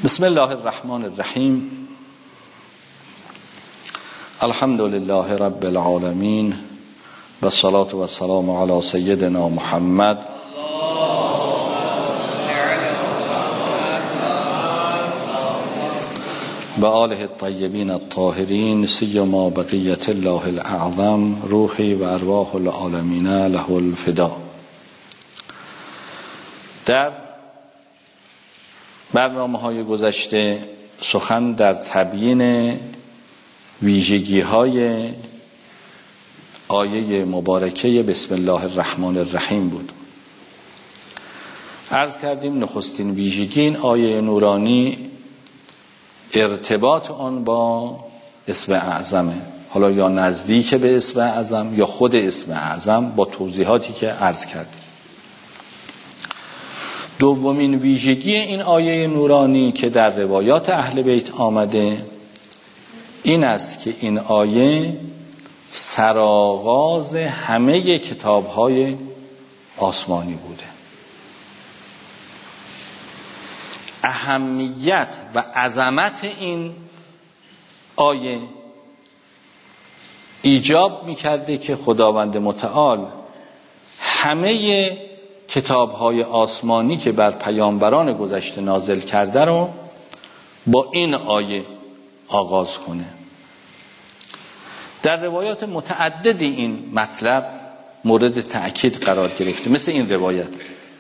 بسم الله الرحمن الرحیم. الحمد لله رب العالمین و الصلاة و السلام علی سیدنا محمد و آله الطیبین الطاهرین سیما بقیت الله الاعظم روحی و ارواح العالمین له الفدا. در برنامه‌های گذشته سخن در تبیین ویژگی‌های آیه مبارکه بسم الله الرحمن الرحیم بود. عرض کردیم نخستین ویژگی این آیه نورانی ارتباط آن با اسم اعظمه، حالا یا نزدیک به اسم اعظم یا خود اسم اعظم، با توضیحاتی که عرض کردیم. دومین ویژگی این آیه نورانی که در روایات اهل بیت آمده این است که این آیه سرآغاز همه کتاب‌های آسمانی بوده. اهمیت و عظمت این آیه ایجاب می‌کرده که خداوند متعال همه کتاب‌های آسمانی که بر پیامبران گذشته نازل کرده رو با این آیه آغاز کنه. در روایات متعددی این مطلب مورد تأکید قرار گرفته، مثل این روایت: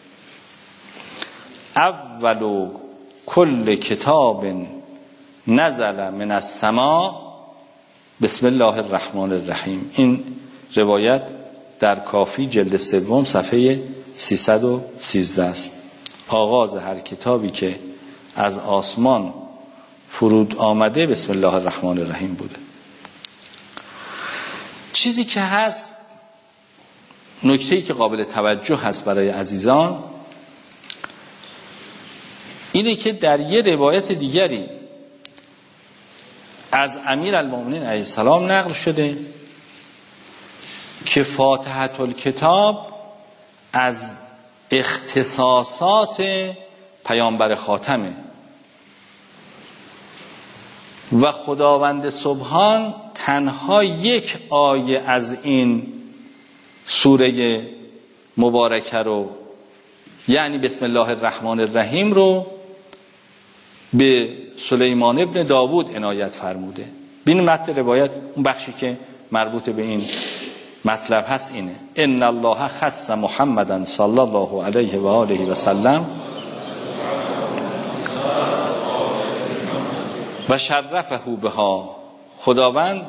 اول کل کتاب نزل من السماء بسم الله الرحمن الرحیم. این روایت در کافی جلد سوم صفحه 313 است. آغاز هر کتابی که از آسمان فرود آمده بسم الله الرحمن الرحیم بوده. چیزی که هست، نکته‌ای که قابل توجه هست برای عزیزان اینه که در یه روایت دیگری از امیرالمومنین علیه السلام نقل شده که فاتحة الکتاب از اختصاصات پیامبر خاتمه و خداوند سبحان تنها یک آیه از این سوره مبارکه رو، یعنی بسم الله الرحمن الرحیم رو، به سلیمان ابن داوود عنایت فرموده. بین متن روایت اون بخشی که مربوط به این مطلب هست اینه: ان الله خص محمدا صلی الله علیه و آله و سلم و شرفه بها. خداوند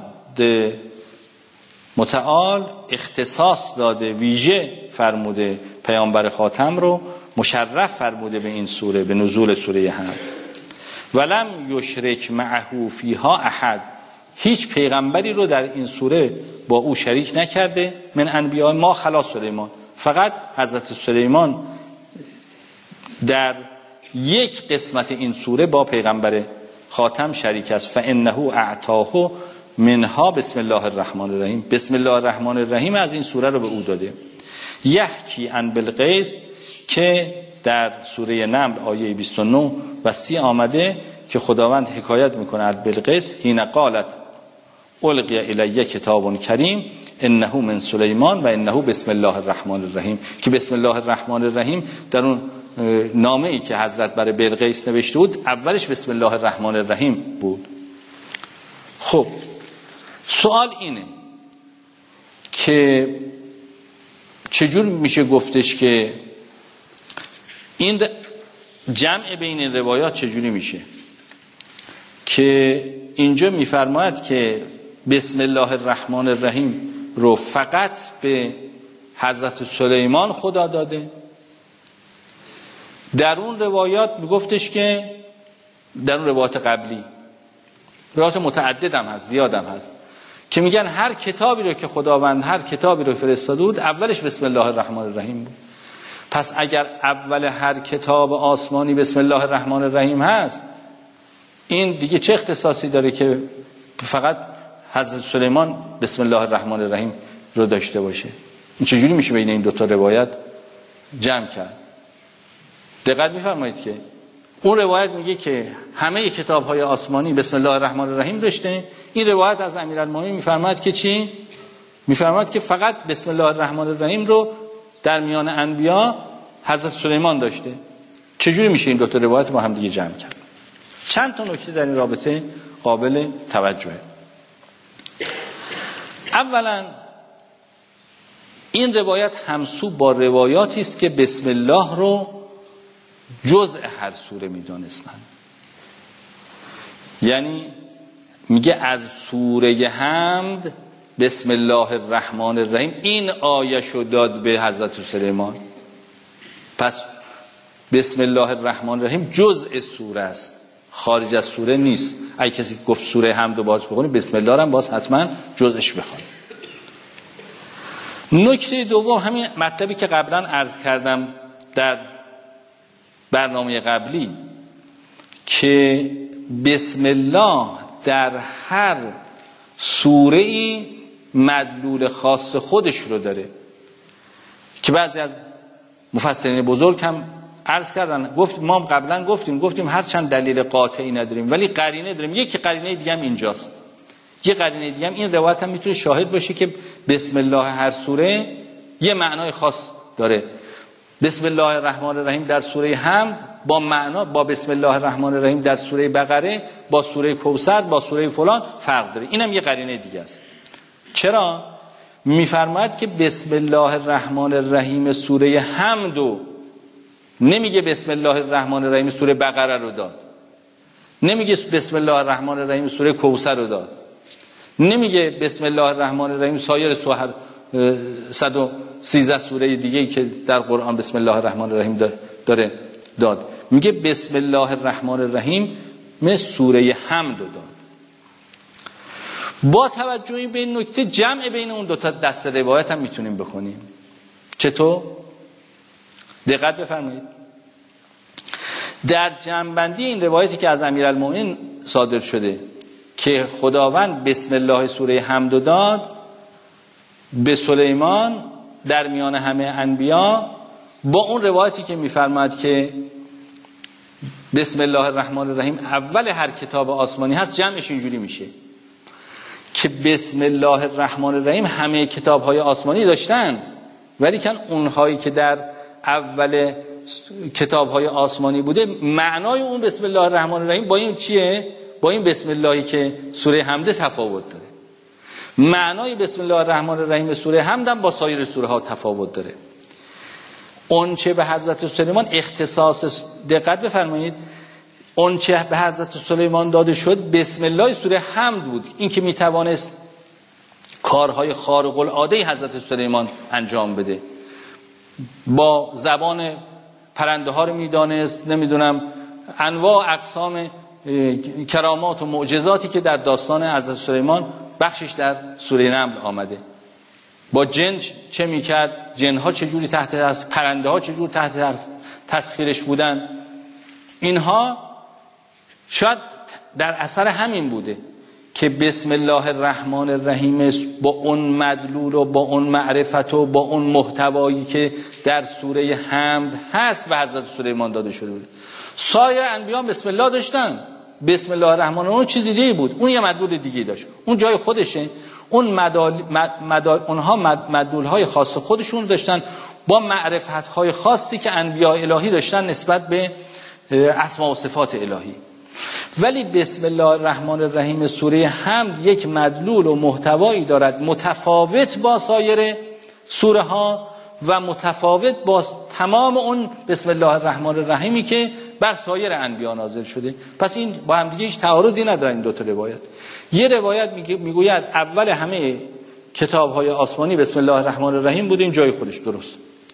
متعال اختصاص داده، ویژه فرموده پیامبر خاتم رو مشرف فرموده به این سوره، به نزول سوره حمد. ولم یشرک معه فیها احد، هیچ پیغمبری رو در این سوره با او شریک نکرده. من انبیاء ما خلا سلیمان، فقط حضرت سلیمان در یک قسمت این سوره با پیغمبر خاتم شریک است. فانه اعطاه منها بسم الله الرحمن الرحیم، بسم الله الرحمن الرحیم از این سوره رو به او داده. یحکی عن بلقیس که در سوره نمل آیه 29 و 30 آمده که خداوند حکایت میکنه از بلقیس: حین قالت القی الی کتاب کریم انه من سلیمان و انه بسم الله الرحمن الرحیم، که بسم الله الرحمن الرحیم در اون نامه ای که حضرت برای بلقیس نوشته بود اولش بسم الله الرحمن الرحیم بود. خب سوال اینه که چجور میشه گفتش که این جمع بین این روایات چجوری میشه که اینجا میفرماید که بسم الله الرحمن الرحیم رو فقط به حضرت سلیمان خدا داده. در اون روایات میگفتش که در اون روایات قبلی، روایات متعدد هم هست، زیاد هم هست، که میگن هر کتابی رو که خداوند هر کتابی رو فرستاده بود اولش بسم الله الرحمن الرحیم بود. پس اگر اول هر کتاب آسمانی بسم الله الرحمن الرحیم هست، این دیگه چه اختصاصی داره که فقط حضرت سلیمان بسم الله الرحمن الرحیم رو داشته باشه؟ این چجوری میشه بین این دوتا روایت جمع کرد؟ دقت میفرمایید که اون روایت میگه که همه کتاب‌های آسمانی بسم الله الرحمن الرحیم داشته. این روایت از امیرالمومنین می‌فرماید که چی؟ می‌فرماید که فقط بسم الله الرحمن الرحیم رو در میان انبیا حضرت سلیمان داشته. چجوری میشه این دو تا روایت با هم دیگه جمع کرد؟ چند تا نکته در این رابطه قابل توجهه. اولا این روایت همسو با روایاتی است که بسم الله رو جزء هر سوره می‌دانستن. یعنی میگه از سوره حمد بسم الله الرحمن الرحیم این آیه شو داد به حضرت سلیمان. پس بسم الله الرحمن الرحیم جزء سوره است، خارج از سوره نیست. اگه کسی گفت سوره حمد رو باز بخونی، بسم الله رو هم باز حتما جزءش بخونی. نکته دوم همین مطلبی که قبلا عرض کردم در برنامه قبلی که بسم الله در هر سوره ای مدلول خاص خودش رو داره که بعضی از مفسرین بزرگ هم عرض کردن. ما قبلا گفتیم هر چند دلیل قاطعی نداریم ولی قرینه داریم. یک قرینه دیگه هم اینجاست. یه قرینه دیگه هم این روایت هم میتونه شاهد باشه که بسم الله هر سوره یه معنای خاص داره. بسم الله الرحمن الرحیم در سوره حمد با بسم الله الرحمن الرحیم در سوره بقره، با سوره کوثر، با سوره فلان فرق داره. اینم یه قرینه دیگه است. چرا؟ میفرماید که بسم الله الرحمن الرحیم سوره حمد و نمیگه بسم الله الرحمن الرحیم سوره بقره رو داد، نمیگه بسم الله الرحمن الرحیم سوره کوثر رو داد، نمیگه بسم الله الرحمن الرحیم سایر 113 سوره دیگه که در قرآن بسم الله الرحمن الرحیم داره داد. میگه بسم الله الرحمن الرحیم مثل سوره حمد رو داد. با توجه به این نکته جمع بین اون دو تا دست روایت هم میتونیم بکنیم. چطور؟ دقت بفرمایید. در جمع‌بندی این روایتی که از امیرالمومنین صادر شده که خداوند بسم الله سوره حمد داد به سلیمان در میان همه انبیا، با اون روایتی که میفرماید که بسم الله الرحمن الرحیم اول هر کتاب آسمانی هست، جمعش اینجوری میشه که بسم الله الرحمن الرحیم همه کتاب‌های آسمانی داشتن ولی کن اونهایی که در اول کتاب‌های آسمانی بوده معنای اون بسم الله الرحمن الرحیم با این چیه؟ با این بسم اللهی که سوره حمد تفاوت داره. معنای بسم الله الرحمن الرحیم سوره حمد هم با سایر سوره ها تفاوت داره. اون چه به حضرت سلیمان اختصاص، دقت بفرمایید، اون چه به حضرت سلیمان داده شد بسم الله سوره حمد بود. این که میتوانست کارهای خارق العاده حضرت سلیمان انجام بده، با زبان پرنده ها رو میدانست، نمیدونم انواع اقسام کرامات و معجزاتی که در داستان حضرت سلیمان بخشش در سوره نمل آمده. با جن چه میکرد، جنها چجوری تحت، پرنده ها چجوری تحت تسخیرش بودن، اینها شاید در اثر همین بوده که بسم الله الرحمن الرحیم با اون مدلول و با اون معرفت و با اون محتوایی که در سوره حمد هست به حضرت سلیمان داده شده بود. سایر انبیاء بسم الله داشتن، بسم الله الرحمن الرحیم چیزی دیگه بود، اون یه مدلول دیگه داشت، اون جای خودشه. اون اونها مدلول‌های خاص خودشون داشتن با معرفت‌های خاصی که انبیاء الهی داشتن نسبت به اسما و صفات الهی. ولی بسم الله الرحمن الرحیم سوره حمد یک مدلول و محتوایی دارد متفاوت با سایر سوره ها و متفاوت با تمام اون بسم الله الرحمن الرحیمی که بر سایر انبیا نازل شده. پس این با هم دیگه هیچ تعارضی ندارن این دو تا روایت. یه روایت میگوید اول همه کتاب‌های آسمانی بسم الله الرحمن الرحیم بود، این جای خودش درست.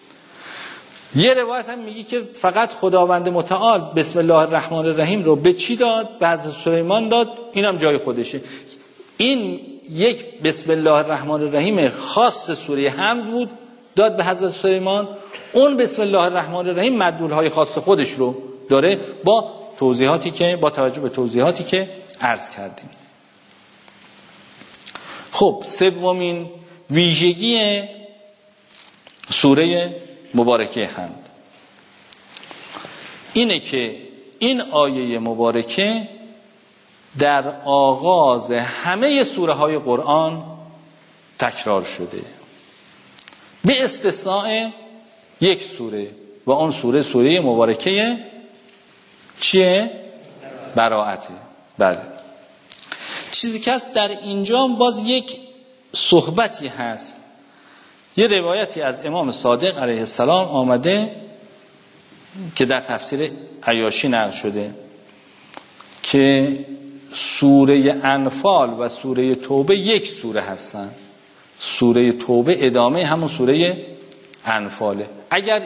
یه روایت هم میگه که فقط خداوند متعال بسم الله الرحمن الرحیم رو به چی داد؟ به حضرت سلیمان داد، اینم جای خودشه. این یک بسم الله الرحمن الرحیم خاص سوره حمد بود، داد به حضرت سلیمان. اون بسم الله الرحمن الرحیم مدلول‌های خاص خودش رو داره با توضیحاتی که با توجه به توضیحاتی که عرض کردیم. خب سومین ویژگی سوره مبارکه حمد اینه که این آیه مبارکه در آغاز همه سوره های قرآن تکرار شده به استثناء یک سوره و اون سوره مبارکه چیه؟ براءته. بله. چیزی که هست در اینجا باز یک صحبتی هست. یه روایتی از امام صادق علیه السلام آمده که در تفسیر عیاشی نقل شده که سوره انفال و سوره توبه یک سوره هستن. سوره توبه ادامه همون سوره انفاله. اگر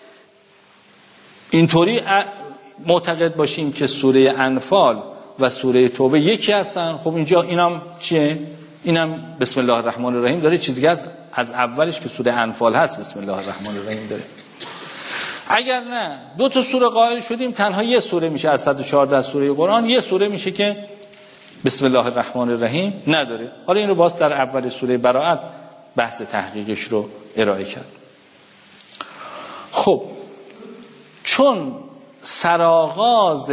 اینطوری معتقد باشیم که سوره انفال و سوره توبه یکی هستن، خب اینجا اینم چیه؟ اینم بسم الله الرحمن الرحیم داره، چیزی که از اولش که سوره انفال هست بسم الله الرحمن الرحیم داره. اگر نه دو تا سوره قائل شدیم تنها یه سوره میشه از 114 سوره قرآن، یه سوره میشه که بسم الله الرحمن الرحیم نداره. حالا این رو باز در اول سوره براءت بحث تحقیقش رو ارائه کرد. خب چون سرآغاز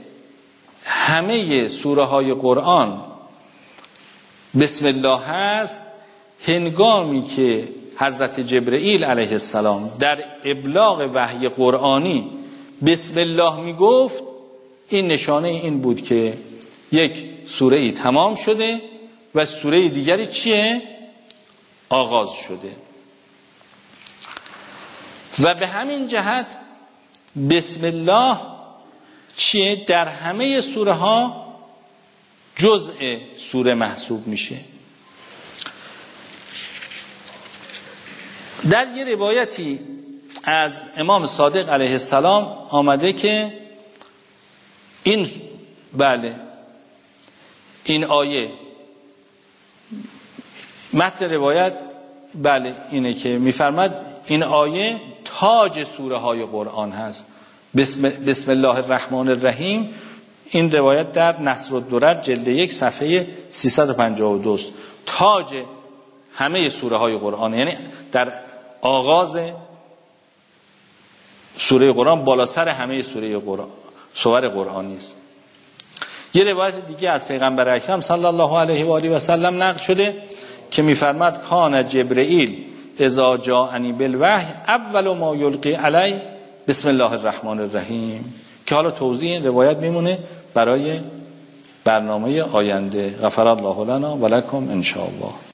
همه سوره های قرآن بسم الله هست، هنگامی که حضرت جبرئیل علیه السلام در ابلاغ وحی قرآنی بسم الله میگفت، این نشانه این بود که یک سوره ای تمام شده و سوره دیگری چیه؟ آغاز شده. و به همین جهت بسم الله چیه؟ در همه سوره ها جزء سوره محسوب میشه. در یه روایتی از امام صادق علیه السلام آمده که این این آیه متن روایت اینه که میفرماد این آیه تاج سوره های قرآن هست. بسم الله الرحمن الرحیم. این روایت در نصرالدرر جلد 1 صفحه 352 است. تاج همه سوره های قرآن، یعنی در آغاز سوره قرآن بالا سر همه سور قرآنی است. یه روایت دیگه از پیغمبر اکرم صلی الله علیه و آله و سلم نقل شده که میفرماد کان جبرئیل اذا جاءنی بالوحی اول ما یلقی علی بسم الله الرحمن الرحیم، که حالا توضیح این روایت میمونه برای برنامه آینده. غفر الله لنا و لکم ان شاء الله.